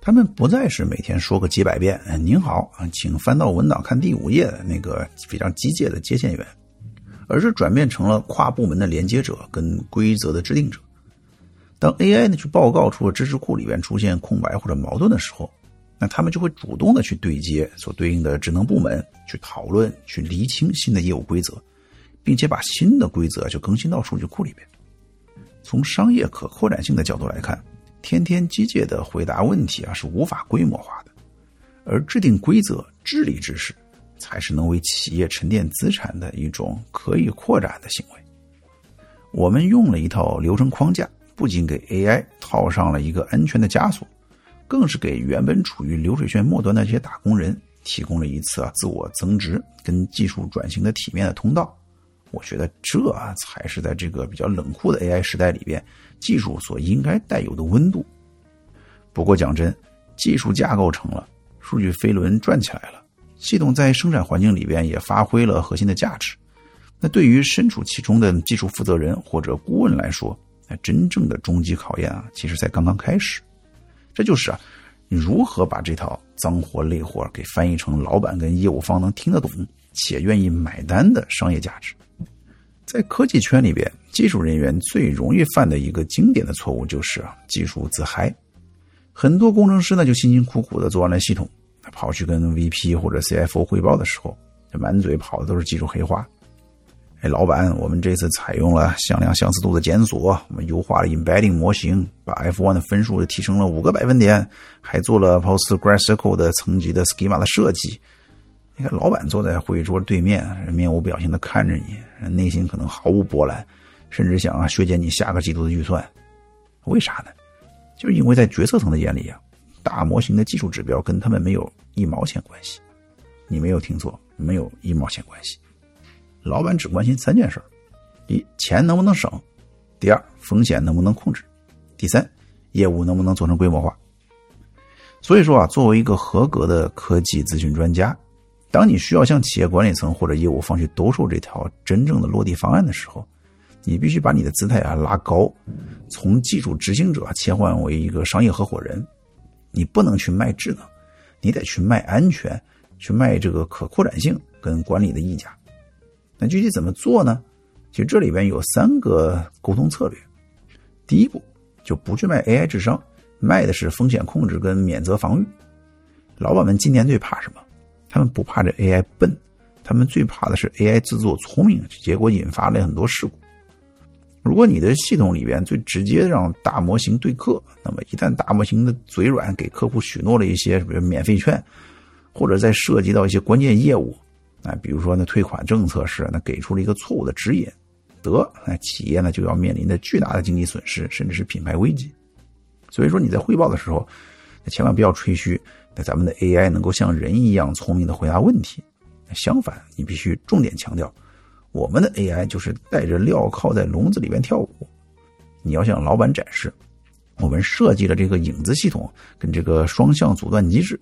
他们不再是每天说个几百遍您好请翻到文档看第五页的那个非常机械的接线员，而是转变成了跨部门的连接者跟规则的制定者。当 A I 呢去报告出了知识库里边出现空白或者矛盾的时候，那他们就会主动的去对接所对应的职能部门，去讨论去厘清新的业务规则，并且把新的规则就更新到数据库里边。从商业可扩展性的角度来看，天天机械的回答问题啊是无法规模化的，而制定规则治理知识才是能为企业沉淀资产的一种可以扩展的行为。我们用了一套流程框架，不仅给 A I 套上了一个安全的枷锁，更是给原本处于流水线末端的这些打工人提供了一次啊自我增值跟技术转型的体面的通道。我觉得这啊才是在这个比较冷酷的 A I 时代里边技术所应该带有的温度。不过讲真，技术架构成了，数据飞轮转起来了，系统在生产环境里边也发挥了核心的价值。那对于身处其中的技术负责人或者顾问来说，那真正的终极考验啊其实才刚刚开始。这就是啊你如何把这套脏活累活给翻译成老板跟业务方能听得懂且愿意买单的商业价值。在科技圈里边，技术人员最容易犯的一个经典的错误就是啊技术自嗨。很多工程师呢就辛辛苦苦的做完了系统，跑去跟 V P 或者 C F O 汇报的时候，这满嘴跑的都是技术黑话。哎，老板，我们这次采用了向量相似度的检索，我们优化了 embedding 模型，把 F 一 的分数提升了五个百分点，还做了 PostgreSQL 的层级的 schema 的设计。你看老板坐在会议桌对面，面无表情的看着你，内心可能毫无波澜，甚至想啊削减你下个季度的预算。为啥呢？就是因为在决策层的眼里啊，大模型的技术指标跟他们没有一毛钱关系。你没有听错，没有一毛钱关系。老板只关心三件事：一，钱能不能省；第二，风险能不能控制；第三，业务能不能做成规模化。所以说啊，作为一个合格的科技咨询专家，当你需要向企业管理层或者业务方去兜售这条真正的落地方案的时候，你必须把你的姿态啊拉高，从技术执行者切换为一个商业合伙人。你不能去卖智能，你得去卖安全，去卖这个可扩展性跟管理的溢价。那具体怎么做呢？其实这里边有三个沟通策略。第一步，就不去卖 A I 智商，卖的是风险控制跟免责防御。老板们今年最怕什么？他们不怕这 A I 笨，他们最怕的是 A I 自作聪明，结果引发了很多事故。如果你的系统里边最直接让大模型对客，那么一旦大模型的嘴软给客户许诺了一些比如免费券，或者在涉及到一些关键业务，那比如说呢退款政策是那给出了一个错误的指引，得那企业呢就要面临的巨大的经济损失，甚至是品牌危机。所以说你在汇报的时候，千万不要吹嘘那咱们的 A I 能够像人一样聪明的回答问题。相反，你必须重点强调，我们的 A I 就是带着镣铐在笼子里边跳舞。你要向老板展示，我们设计了这个影子系统跟这个双向阻断机制，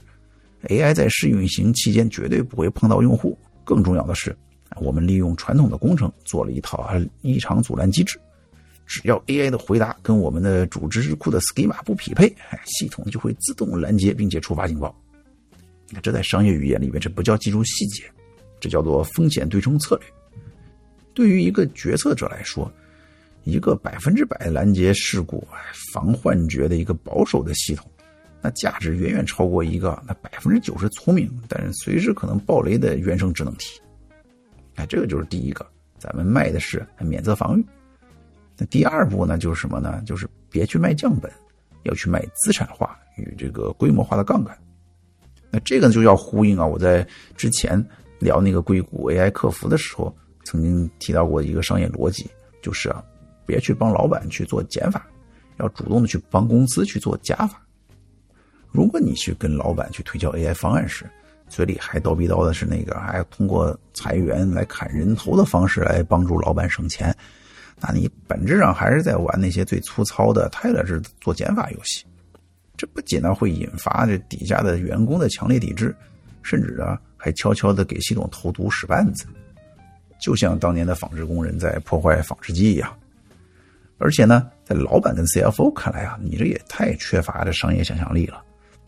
A I 在试运行期间绝对不会碰到用户。更重要的是，我们利用传统的工程做了一套异常阻拦机制，只要 A I 的回答跟我们的主知识库的 schema 不匹配，系统就会自动拦截并且触发警报。这在商业语言里面，这不叫技术细节，这叫做风险对冲策略。对于一个决策者来说，一个百分之百拦截事故、防幻觉的一个保守的系统，那价值远远超过一个那百分之九十聪明但是随时可能爆雷的原生智能体。哎，这个就是第一个，咱们卖的是免责防御。那第二步呢，就是什么呢？就是别去卖降本，要去卖资产化与这个规模化的杠杆。那这个就要呼应啊，我在之前聊那个硅谷 A I 客服的时候，曾经提到过一个商业逻辑，就是啊，别去帮老板去做减法，要主动的去帮公司去做加法。如果你去跟老板去推销 A I 方案时，嘴里还叨逼叨的是那个还要通过裁员来砍人头的方式来帮助老板省钱，那你本质上还是在玩那些最粗糙的泰勒式做减法游戏。这不仅呢会引发这底下的员工的强烈抵制，甚至啊还悄悄的给系统投毒使绊子，就像当年的纺织工人在破坏纺织机一样。而且呢，在老板跟 C F O 看来啊，你这也太缺乏这商业想象力了。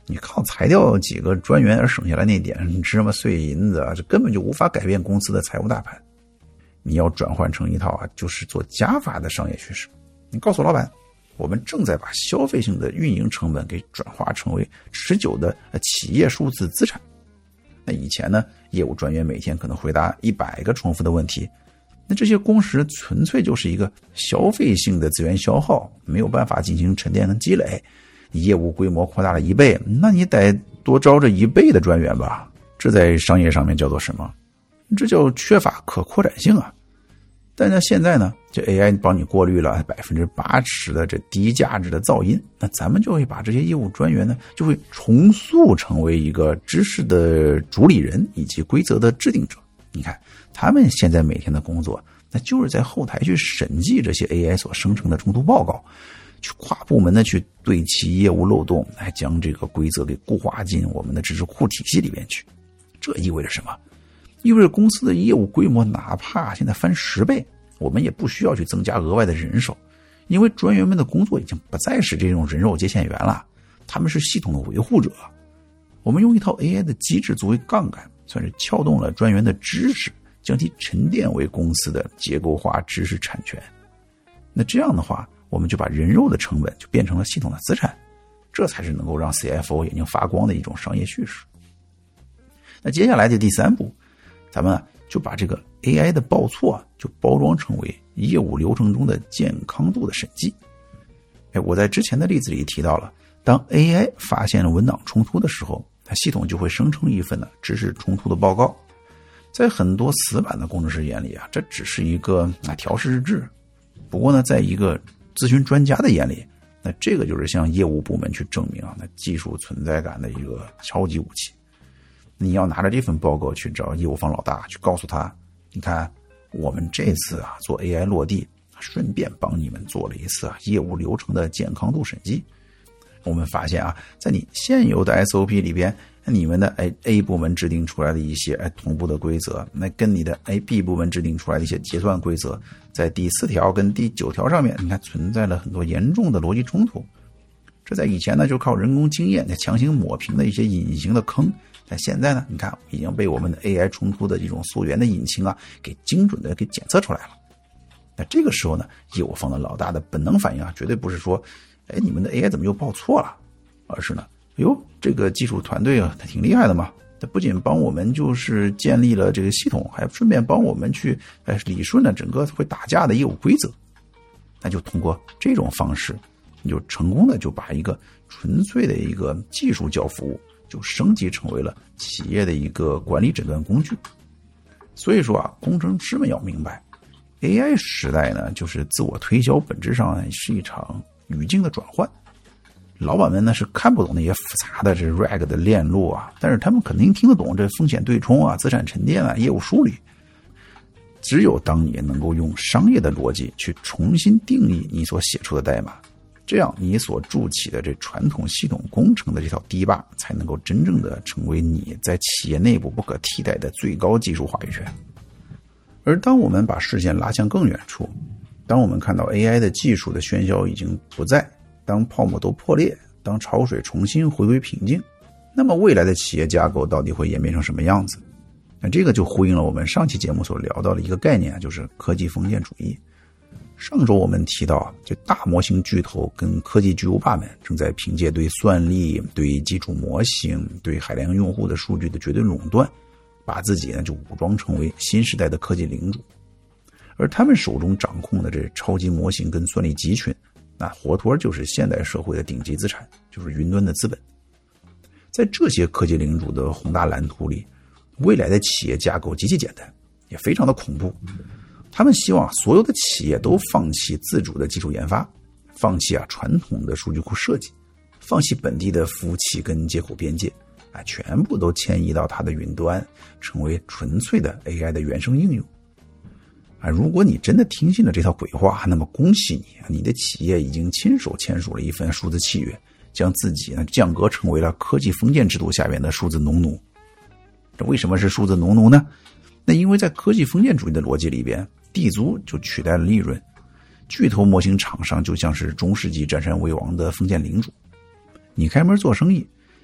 你靠裁掉几个专员而省下来那点芝麻碎银子啊，这根本就无法改变公司的财务大盘。你要转换成一套啊，就是做加法的商业趋势。你告诉老板，我们正在把消费性的运营成本给转化成为持久的企业数字资产。那以前呢，业务专员每天可能回答一百个重复的问题，那这些工时纯粹就是一个消费性的资源消耗，没有办法进行沉淀跟积累。业务规模扩大了一倍，那你得多招这一倍的专员吧？这在商业上面叫做什么？这叫缺乏可扩展性啊！但是现在呢，这 A I 帮你过滤了百分之八十的这低价值的噪音，那咱们就会把这些业务专员呢，就会重塑成为一个知识的主理人以及规则的制定者。你看，他们现在每天的工作，那就是在后台去审计这些 A I 所生成的冲突报告。去跨部门的去对齐业务漏洞，来将这个规则给固化进我们的知识库体系里面去。这意味着什么？意味着公司的业务规模哪怕现在翻十倍，我们也不需要去增加额外的人手，因为专员们的工作已经不再是这种人肉接线员了，他们是系统的维护者。我们用一套 A I 的机制作为杠杆，算是撬动了专员的知识，将其沉淀为公司的结构化知识产权。那这样的话，我们就把人肉的成本就变成了系统的资产，这才是能够让 C F O 眼睛发光的一种商业叙事。那接下来的第三步，咱们就把这个 A I 的报错就包装成为业务流程中的健康度的审计。哎，我在之前的例子里提到了，当 A I 发现了文档冲突的时候，它系统就会生成一份呢知识冲突的报告。在很多死板的工程师眼里啊，这只是一个啊调试日志。不过呢，在一个咨询专家的眼里，那这个就是向业务部门去证明啊，那技术存在感的一个超级武器。你要拿着这份报告去找业务方老大，去告诉他，你看我们这次啊做 A I 落地，顺便帮你们做了一次啊业务流程的健康度审计。我们发现啊，在你现有的 S O P 里边，你们的 A A 部门制定出来的一些哎同步的规则，那跟你的 A B 部门制定出来的一些结算规则，在第四条跟第九条上面，你看存在了很多严重的逻辑冲突。这在以前呢，就靠人工经验强行抹平的一些隐形的坑，但现在呢，你看已经被我们的 A I 冲突的这种溯源的引擎啊，给精准的给检测出来了。那这个时候呢，业务方的老大的本能反应啊，绝对不是说，哎，你们的 A I 怎么又报错了，而是呢，哟，这个技术团队啊，他挺厉害的嘛，他不仅帮我们就是建立了这个系统，还顺便帮我们去哎理顺了整个会打架的业务规则。那就通过这种方式，你就成功的就把一个纯粹的一个技术交服务，就升级成为了企业的一个管理诊断工具。所以说啊，工程师们要明白 A I 时代呢，就是自我推销本质上是一场语境的转换。老板们呢是看不懂那些复杂的这 R A G 的链路啊，但是他们肯定听得懂这风险对冲啊、资产沉淀啊、业务梳理。只有当你能够用商业的逻辑去重新定义你所写出的代码，这样你所筑起的这传统系统工程的这套堤坝，才能够真正的成为你在企业内部不可替代的最高技术话语权。而当我们把视线拉向更远处，当我们看到 A I 的技术的喧嚣已经不在，当泡沫都破裂，当潮水重新回归平静，那么未来的企业架构到底会演变成什么样子？那这个就呼应了我们上期节目所聊到的一个概念，就是科技封建主义。上周我们提到，就大模型巨头跟科技巨无霸们正在凭借对算力、对基础模型、对海量用户的数据的绝对垄断，把自己呢就武装成为新时代的科技领主。而他们手中掌控的这超级模型跟算力集群，那活脱就是现代社会的顶级资产，就是云端的资本。在这些科技领主的宏大蓝图里，未来的企业架构极其简单，也非常的恐怖。他们希望所有的企业都放弃自主的技术研发，放弃啊传统的数据库设计，放弃本地的服务器跟接口边界，啊，全部都迁移到它的云端，成为纯粹的 A I 的原生应用。啊，如果你真的听信了这套鬼话，那么恭喜你，你的企业已经亲手签署了一份数字契约，将自己呢降格成为了科技封建制度下面的数字农奴。这为什么是数字农奴呢？那因为在科技封建主义的逻辑里边，地租就取代了利润，巨头模型厂商就像是中世纪占山为王的封建领主。你开门做生意，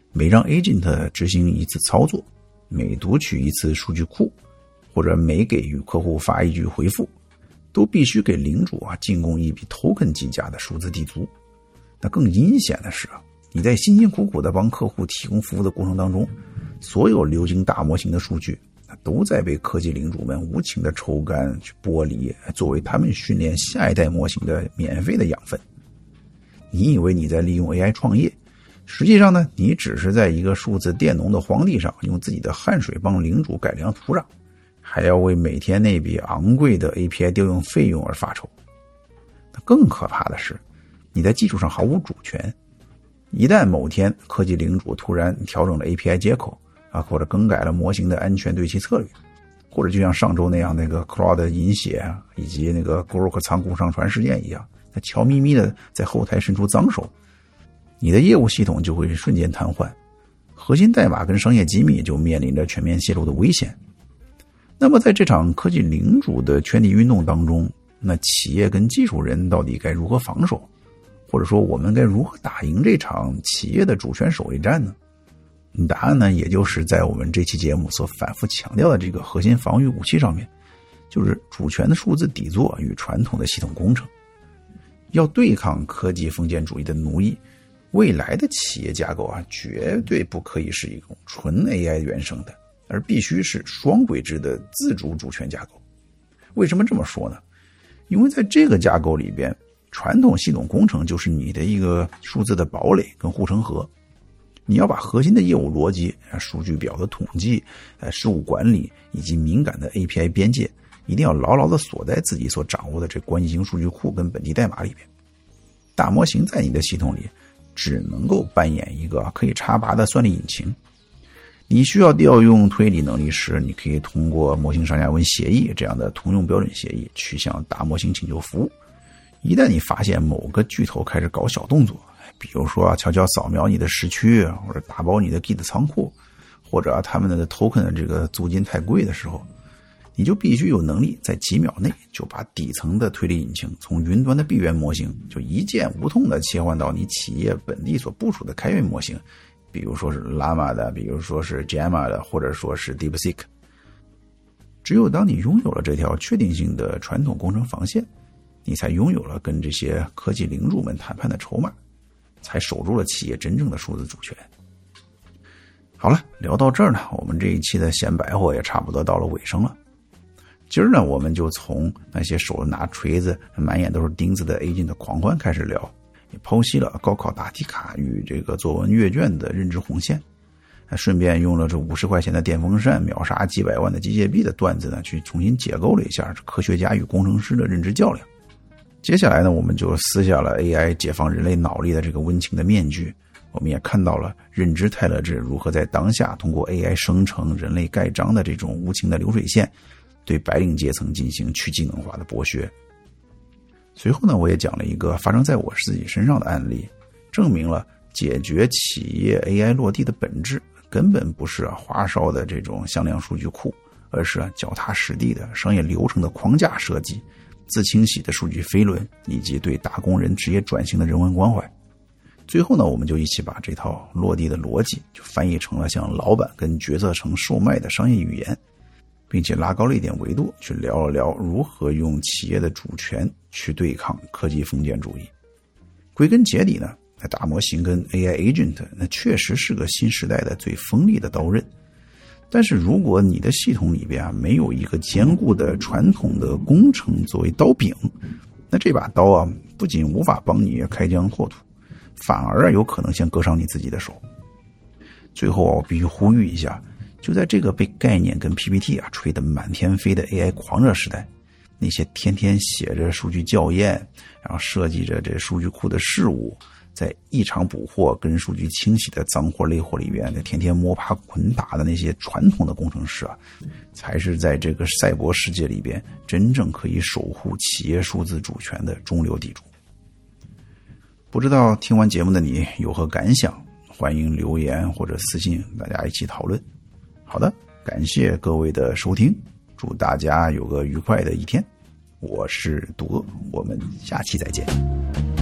每让 agent 执行一次操作，每读取一次数据库，或者每给予客户发一句回复，都必须给领主啊进贡一笔 token 计价的数字地图。那更阴险的是啊，你在辛辛苦苦的帮客户提供服务的过程当中，所有流经大模型的数据都在被科技领主们无情的抽干去剥离，作为他们训练下一代模型的免费的养分。你以为你在利用 A I 创业，实际上呢，你只是在一个数字佃农的荒地上用自己的汗水帮领主改良土壤，还要为每天那笔昂贵的 A P I 调用费用而发愁。更可怕的是，你在技术上毫无主权。一旦某天科技领主突然调整了 A P I 接口啊，或者更改了模型的安全对齐策略，或者就像上周那样那个 Claude 饮血啊，以及那个 Grok 仓库上传事件一样，他悄咪咪的在后台伸出脏手，你的业务系统就会瞬间瘫痪，核心代码跟商业机密就面临着全面泄露的危险。那么在这场科技领主的圈地运动当中，那企业跟技术人到底该如何防守？或者说我们该如何打赢这场企业的主权守卫战呢？答案呢，也就是在我们这期节目所反复强调的这个核心防御武器上面，就是主权的数字底座与传统的系统工程。要对抗科技封建主义的奴役，未来的企业架构啊，绝对不可以是一种纯 A I 原生的，而必须是双轨制的自主主权架构。为什么这么说呢？因为在这个架构里边，传统系统工程就是你的一个数字的堡垒跟护城河。你要把核心的业务逻辑、数据表的统计、事务管理以及敏感的 A P I 边界，一定要牢牢地锁在自己所掌握的这关系型数据库跟本地代码里边。大模型在你的系统里只能够扮演一个可以插拔的算力引擎。你需要调用推理能力时，你可以通过模型上下文协议这样的通用标准协议去向大模型请求服务。一旦你发现某个巨头开始搞小动作，比如说悄悄扫描你的时区，或者打包你的 Git 仓库，或者他们的 token 的这个租金太贵的时候，你就必须有能力在几秒内就把底层的推理引擎从云端的闭源模型就一键无痛的切换到你企业本地所部署的开源模型，比如说是 Llama 的，比如说是 Gemma 的，或者说是 DeepSeek。只有当你拥有了这条确定性的传统工程防线，你才拥有了跟这些科技领主们谈判的筹码，才守住了企业真正的数字主权。好了，聊到这儿呢，我们这一期的闲白话也差不多到了尾声了。今儿呢，我们就从那些手拿锤子、满眼都是钉子的 agent 的狂欢开始聊，也剖析了高考答题卡与这个作文阅卷的认知红线，还顺便用了这五十块钱的电风扇秒杀几百万的机械臂的段子呢，去重新解构了一下科学家与工程师的认知较量。接下来呢，我们就撕下了 A I 解放人类脑力的这个温情的面具，我们也看到了认知泰勒制如何在当下通过 A I 生成人类盖章的这种无情的流水线，对白领阶层进行去技能化的剥削。随后呢，我也讲了一个发生在我自己身上的案例，证明了解决企业 A I 落地的本质根本不是花哨的这种向量数据库，而是脚踏实地的商业流程的框架设计，自清洗的数据飞轮，以及对打工人职业转型的人文关怀。最后呢，我们就一起把这套落地的逻辑就翻译成了像老板跟决策层售卖的商业语言，并且拉高了一点维度去聊了聊如何用企业的主权去对抗科技封建主义。归根结底呢，大模型跟 A I agent 那确实是个新时代的最锋利的刀刃。但是如果你的系统里边啊没有一个坚固的传统的工程作为刀柄，那这把刀啊不仅无法帮你开疆拓土，反而有可能先割伤你自己的手。最后啊，我必须呼吁一下，就在这个被概念跟 P P T 啊吹得满天飞的 A I 狂热时代，那些天天写着数据校验，然后设计着这数据库的事务，在异常捕获跟数据清洗的脏活累活里边，天天摸爬滚打的那些传统的工程师啊，才是在这个赛博世界里边真正可以守护企业数字主权的中流砥柱。不知道听完节目的你有何感想？欢迎留言或者私信，大家一起讨论。好的，感谢各位的收听，祝大家有个愉快的一天。我是杜哥，我们下期再见。